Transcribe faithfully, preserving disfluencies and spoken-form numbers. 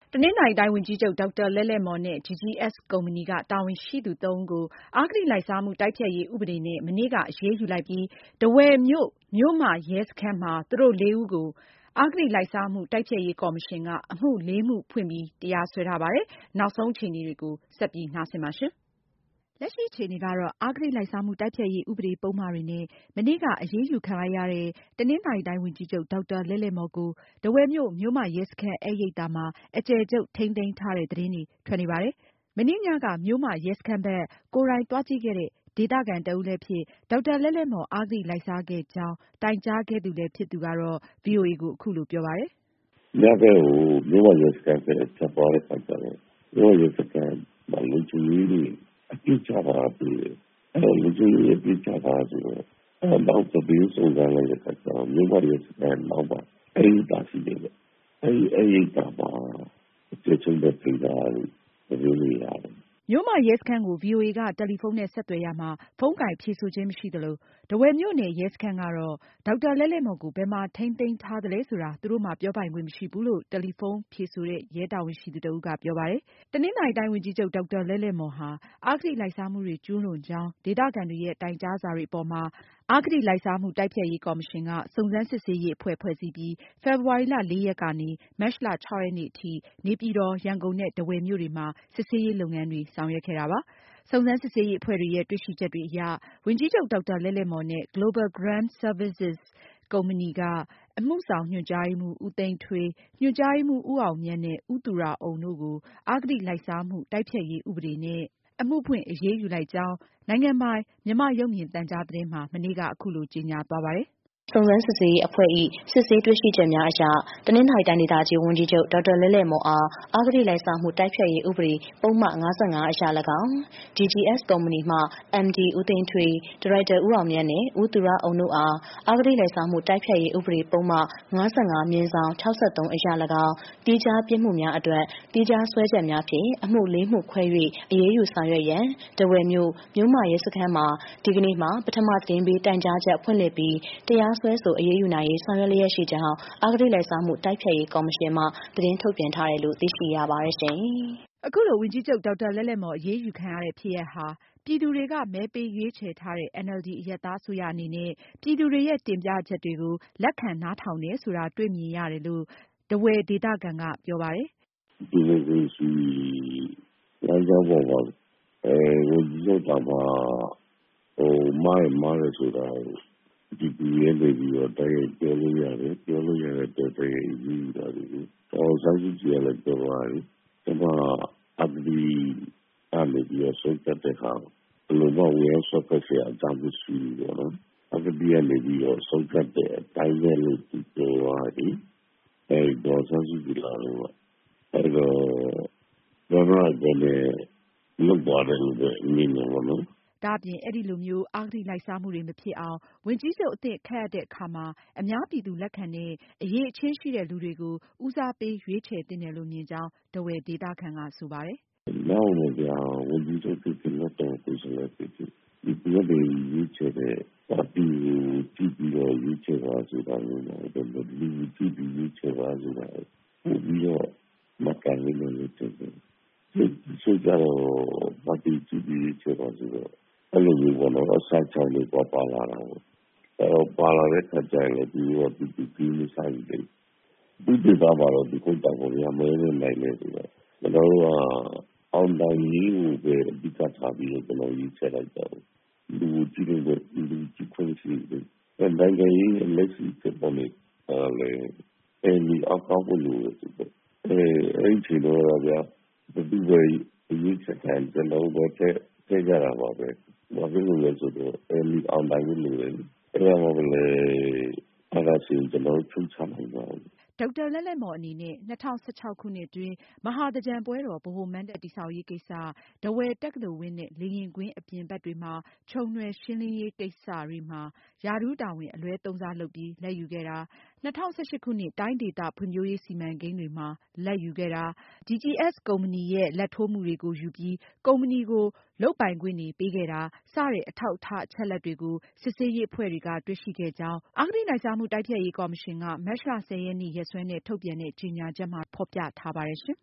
တနင်္သာရီတိုင်းဝန်ကြီးချုပ် ဒေါက်တာလဲ့လဲ့မော်နဲ့ ဂျီ ဂျီ အက်စ် ကုမ္ပဏီက တာဝန်ရှိသူ သုံးဦးကို အဂတိလိုက်စားမှု တိုက်ဖျက်ရေး ဥပဒေနဲ့ မနေ့က အရေးယူလိုက်ပြီး ထားဝယ်မြို့ မြို့မရဲစခန်းမှာ သူတို့ လေးဦးကို အဂတိလိုက်စားမှု တိုက်ဖျက်ရေးကော်မရှင်က အမှု လေးမှုဖွင့်ပြီး တရားစွဲထားပါတယ်။ နောက်ဆုံးအခြေအနေတွေကို မအင်ကြင်းနိုင်က ဆက်ပြီးတင်ပြမှာပါ။ လက်ရှိအခြေအနေကတော့ အဂတိလိုက်စားမှု တိုက်ဖျက်ရေး ဥပဒေပုဒ်မတွေနဲ့ မနေ့က အရေးယူခံလိုက်ရတဲ့ တနင်္သာရီတိုင်းဝန်ကြီးချုပ် ဒေါက်တာလဲ့လဲ့မော်ကို ထားဝယ်မြို့ မြို့မရဲစခန်း ဧည့်ရိပ်သာမှာ အကျယ်ချုပ်ထိန်းသိမ်းထားတဲ့ သတင်းတွေ ထွက်နေပါတယ်။ မနေ့ညက မြို့မရဲစခန်းဘက် ကိုယ်တိုင်သွားကြည့်ခဲ့တဲ့ ဒေသခံတဦးလည်းဖြစ် ဒေါက်တာလဲ့လဲ့မော် အဂတိလိုက်စားခဲ့ကြောင်း တိုင်ကြားခဲ့သူလည်းဖြစ်သူကတော့ ဗွီအိုအေကို အခုလိုပြောပါတယ်။ “ညက မြို့မရဲစခန်းဘက် ဖြတ်သွားတဲ့အခါကျတော့ မြို့မရဲစခန်းမှာ လုံခြုံရေးတွေ အပြည့်ချထားတာတွေ့တယ်။ အဲတော့ လုံခြုံရေးအပြည့်ချထားတယ်ဆိုတော့ နောက်သတင်းစုံစမ်းလိုက်တဲ့အခါကျတော့ မြို့မရဲစခန်းနောက်မှာ ဧည့်ရိပ်သာရှိတယ်ဗျ။ အဲဒီဧည့်ရိပ်သာမှာ အကျယ်ချုပ်နဲ့ ထိန်းထားတယ်လို့ သတင်းတွေရတယ်။ ” မြို့မရဲစခန်းကို ဗွီအိုအေက တယ်လီဖုန်းနဲ့ ဆက်သွယ်ရာမှာ ဖုန်းကိုင်ဖြေဆိုခြင်းမရှိသလို၊ ထားဝယ်မြို့နယ် ရဲစခန်းကတော့ ဒေါက်တာလဲ့လဲ့မော်ကို ဘယ်မှာထိန်းသိမ်းထားသလဲဆိုတာ သူတို့မှာ ပြောပိုင်ခွင့်မရှိဘူးလို့ တယ်လီဖုန်းဖြေဆိုတဲ့ ရဲတာဝန်ရှိသူတဦးက ပြောပါတယ်။ တနင်္သာရီတိုင်းဝန်ကြီးချုပ် ဒေါက်တာလဲ့လဲ့မော်ဟာ အဂတိလိုက်စားမှုတွေ ကျူးလွန်ကြောင်း ဒေသခံတွေရဲ့ တိုင်ကြားစာတွေအပေါ်မှာ အဂတိလိုက်စားမှု တိုက်ဖျက်ရေးကော်မရှင်က စုံစမ်းစစ်ဆေးရေးအဖွဲ့ ဖွဲ့စည်းပြီး ဖေဖေါ်ဝါရီလ လေးရက်ကနေ မတ်လ ၆ ရက်နေ့အထိ နေပြည်တော်၊ ရန်ကုန်နဲ့ ထားဝယ်မြို့တွေမှာ စစ်ဆေးရေးလုပ်ငန်းတွေ ဆောင်ရွက်ခဲ့တာပါ။ စုံစမ်းစစ်ဆေးရေးအဖွဲ့တွေရဲ့ တွေ့ရှိချက်တွေအရ ဝန်ကြီးချုပ် ဒေါက်တာလဲ့လဲ့မော်နဲ့ Global Grand Services ကုမ္ပဏီက အမှုဆောင်ညွှန်ကြားရေးမှူး ဦးသိန်းထွေး၊ ညွှန်ကြားရေးမှူး ဦးအောင်မြတ်နဲ့ ဦးသူရအုံတို့ကို အဂတိလိုက်စားမှု တိုက်ဖျက်ရေး ဥပဒေနဲ့ အမှုဖွင့် အရေးယူလိုက်ကြောင်း နိုင်ငံပိုင် မြန်မာ့ရုပ်မြင်သံကြားသတင်းမှာ မနေ့က အခုလို ကြေညာသွားပါတယ်။စုံစမ်းစစ်ဆေးရေးအဖွဲ့၏ စစ်ဆေးတွေ့ရှိချက်များအရ တနင်္သာရီတိုင်းဒေသကြီးဝန်ကြီးချုပ် ဒေါက်တာလဲ့လဲ့မော်အား အဂတိလိုက်စားမှု တိုက်ဖျက်ရေးဥပဒေ ပုဒ်မ ၅၅ အရ၎င်း၊ ဂျီ ဂျီ အက်စ် ကုမ္ပဏီမှ အမ်ဒီ ဦးသိန်းထွေး၊ ဒါရိုက်တာ ဦးအောင်မြတ်နဲ့ ဦးသူရအုံတို့အား အဂတိလိုက်စားမှု တိုက်ဖျက်ရေးဥပဒေပုဒ်မ ၅၅/၆၃ အရ၎င်း သီးခြားပြစ်မှုများအတွက် သီးခြားစွဲချက်များဖြင့် အမှု လေးမှုခွဲ၍ အရေးယူဆောင်ရွက်ရန် ထားဝယ်မြို့ မြို့မရဲစခန်းမှာ ဒီကနေ့မှာ ပထမသတင်းပေးတိုင်ကြားချက် ဖွင့်လှစ်ပြီး တရားစွဲဆို အရေးယူနိုင်ရေး ဆောင်ရွက်လျက်ရှိကြောင်း အဂတိလိုက်စားမှု တိုက်ဖျက်ရေးကော်မရှင်မှ သတင်းထုတ်ပြန်ထားတယ်လို့ သိရှိရပါတယ်ရှင်။ အခုလို ဝန်ကြီးချုပ် ဒေါက်တာလဲ့လဲ့မော် အရေးယူခံရတဲ့ ဖြစ်ရပ်ဟာ ပြည်သူတွေက မဲပေးရွေးချယ်ထားတဲ့ အင်န်အယ်လ်ဒီ အရပ်သားအစိုးရအနေနဲ့ ပြည်သူတွေရဲ့ တင်ပြချက်တွေကို လက်ခံနားထောင်တယ်ဆိုတာ တွေ့မြင်ရတယ်လို့ ထားဝယ်ဒေသခံက ပြောပါတယ်။ “ဒီမိုကရေစီလမ်းကြောင်းပေါ်မှာ ဝန်ကြီးချုပ်တောင်မှ မှားရင်မှားတယ်ဆိုတာကို ပြည်သူတွေကနေပြီးတော့ တိုက်ရိုက်ပြောလို့ရတယ်။ ပြောလို့ရတဲ့အတွက် တိုက်ရိုက်အရေးယူတာတွေလေ။ ဒေါ်အောင်ဆန်းစုကြည်ကလည်း ပြောသွားတယ်လေ။ ကျမ အဂတိကနေပြီးတော့ ဆုံးဖြတ်တဲ့ဟာကို ဘယ်လိုမှ ဝင်ရောက်စွက်ဖက်စရာအကြောင်းမရှိဘူးပေါ့နော်။ အဂတိကနေပြီးတော့ ဆုံးဖြတ်တဲ့အတိုင်းပဲလို့ သူပြောသွားတယ်လေ။ ဒေါ်အောင်ဆန်းစုကြည်လာလို့ပေါ့။ အဲဒီတော့ ပြောသွားတဲ့အတိုင်းပဲ လုပ်သွားတယ်လို့ပဲ မြင်တယ်ပေါ့နော်။ ” ဒါအပြင် အဲဒီလိုမျိုး အဂတိလိုက်စားမှုတွေ မဖြစ်အောင် ဝန်ကြီးချုပ်အသစ် ခန့်အပ်တဲ့အခါမှာ အများပြည်သူလက်ခံတဲ့ အရည်အချင်းရှိတဲ့လူတွေကို ဦးစားပေးရွေးချယ်သင့်တယ်လို့ မြင်ကြောင်း ထားဝယ်ဒေသခံက ဆိုပါတယ်။ “နောက်ပေါ့ဗျာ ဝန်ကြီးချုပ်ဖြစ်ဖြစ် လွှတ်တော်ကိုယ်စားလှယ်ဖြစ်ဖြစ် ပြည်သူကနေရွေးချယ်တဲ့ ပါတီကို ကြည့်ပြီးတော့ ရွေးချယ်ပါဆိုတာမျိုး မဟုတ်ပဲနဲ့ လူကိုကြည့်ပြီးရွေးချယ်ပါဆိုတာ ပိုပြီးတော့ မှတ်ကန်လိမ့်မယ်လို့ထင်တယ်။ တချို့ကျတော့ ပါတီကြည့်ပြီးရွေးချယ်ပါဆိုတော့ အဲလိုမျိုးပေါ့နော် အစအချောင်တွေ ပါပါလာတာပေါ့။ အဲတော့ ပါလာတဲ့အခါကျရင်လည်း သူတို့က ပြည်သူဂရုမစိုက်ဘူးလေ။ သူ့ဒေသမှာတော့ သူဟုတ်တာပေါ့ဗျာ မဲနဲ့နိုင်တယ်ဆိုတော့ ကျနော်တို့က အောင်နိုင်ရေးကိုပဲ အဓိကထားပြီးတော့ ကျနော်တို့ ရွေးချယ်လိုက်တာကိုး။ လူကိုကြည့်လို့ လူကြည့်ခွင့်မရှိဘူးလေ။ နိုင်ငံရေးရဲ့ လက်ရှိဖြစ်ပေါ်နေတာကလည်း နယ်မြေအားကောင်းဖို့လိုတယ်ဆိုတော့ အဲဒီအချိန်တုန်းကဗျာ ဘယ်သူပဲ အရွေးချယ်ခံ ကျနော်တို့ပဲ ထည့်ကြတာပါပဲ။ ဘာဖြစ်လို့လဲဆိုတော့ နယ်မြေအောင်နိုင်ဖို့လိုတယ်လေ။ အဲဒါမှပဲ အာဏာရှင်ကို ကျနော်တို့ ဖြုတ်ချနိုင်မှာကိုး။ ” ဒေါက်တာလဲ့လဲ့မော်အနေနဲ့ ၂၀၁၆ခုနှစ်အတွင်း မဟာသင်္ကြန်ပွဲတော် ဗဟိုမဏ္ဍပ်တည်ဆောက်ရေးကိစ္စ၊ ထားဝယ်တက္ကသိုလ်ဝင်းနဲ့ လေယာဉ်ကွင်းအပြင်ဘက်တွေမှာ ခြုံနွယ်ရှင်းလင်းရေးကိစ္စတွေမှာ ရာထူးတာဝန် အလွဲသုံးစားလုပ်ပြီး လာဘ်ယူခဲ့တာ၊ ၂၀၁၈ခုနှစ် တိုင်းဒေသဖွံ့ဖြိုးရေးစီမံကိန်းတွေမှာ လာဘ်ယူခဲ့တာ၊ ဂျီ ဂျီ အက်စ် ကုမ္ပဏီရဲ့ လာဘ်ထိုးမှုတွေကိုယူပြီး ကုမ္ပဏီကို လုပ်ပိုင်ခွင့်တွေပေးခဲ့တာ စတဲ့ အထောက်အထား အချက်အလက်တွေကို စစ်ဆေးရေးအဖွဲ့တွေက တွေ့ရှိခဲ့ကြောင်း အဂတိလိုက်စားမှု တိုက်ဖျက်ရေးကော်မရှင်က မတ်လ ၁၀ ရက်နေ့ ရက်စွဲနဲ့ ထုတ်ပြန်တဲ့ ကြေညာချက်မှာ ဖေါ်ပြထားပါတယ်။